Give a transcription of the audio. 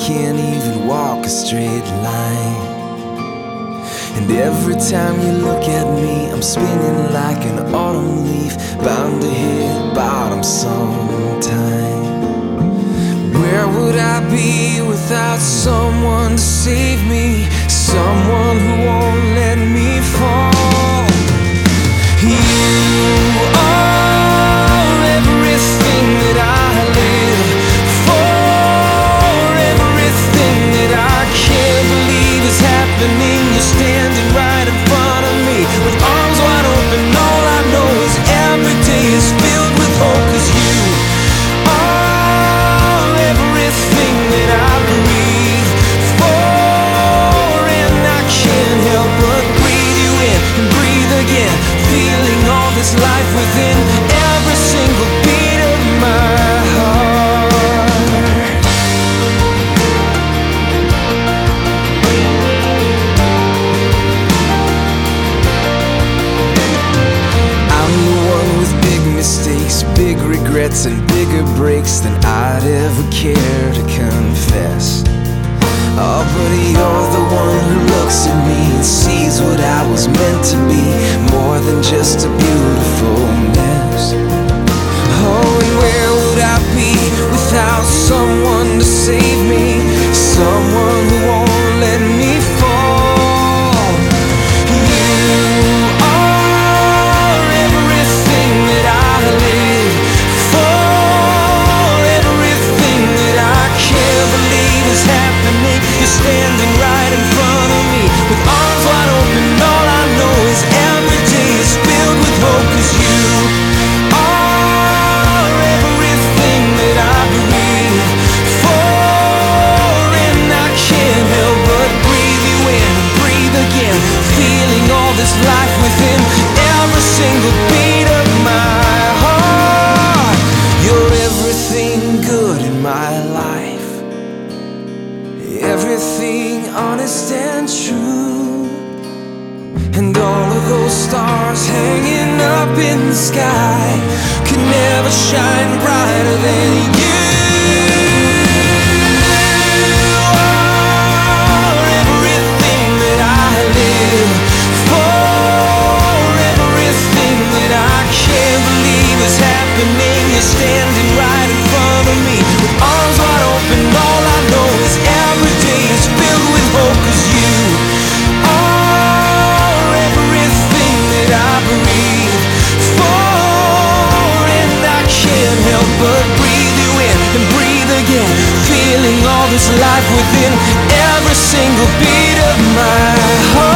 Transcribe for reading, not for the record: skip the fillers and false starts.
can't even walk a straight line. And every time you look at me, I'm spinning like an autumn leaf, bound to hit bottom sometime. Where would I be without someone to save me? Someone who won't let me fall. You are everything that I live for, everything that I can't believe is happening. You're standing right in front of me with arms wide open. All I know is every day is filled with hope, 'cause you are everything that I breathe for, and I can't help but breathe you in and breathe again, feeling all this life within every single beat of my heart. I'm the one with big mistakes, big regrets, and bigger breaks than I'd ever care to confess. Oh, but you're the one who looks at me and sees what I was meant to be, more than just a beautiful mess. Oh, and where would I be without someone to save me? Someone who won't let me fall. You are everything that I live for, everything that I can't believe is happening. You're standing right in front of me with arms wide open. All I know is every day is filled with hope, 'cause you are everything that I breathe for, and I can't help but breathe you in and breathe again, feeling all this life within every single beat of my heart. You're everything good in my life, everything honest and true, and all of those stars hanging up in the sky could never shine brighter than you. Are everything that I live for, everything that I can't believe is happening. You're standing right in front of me with arms wide open. All I know is every day is filled with hope, 'cause you are everything that I breathe for, and I can't help but breathe you in and breathe again, feeling all this life within every single beat of my heart.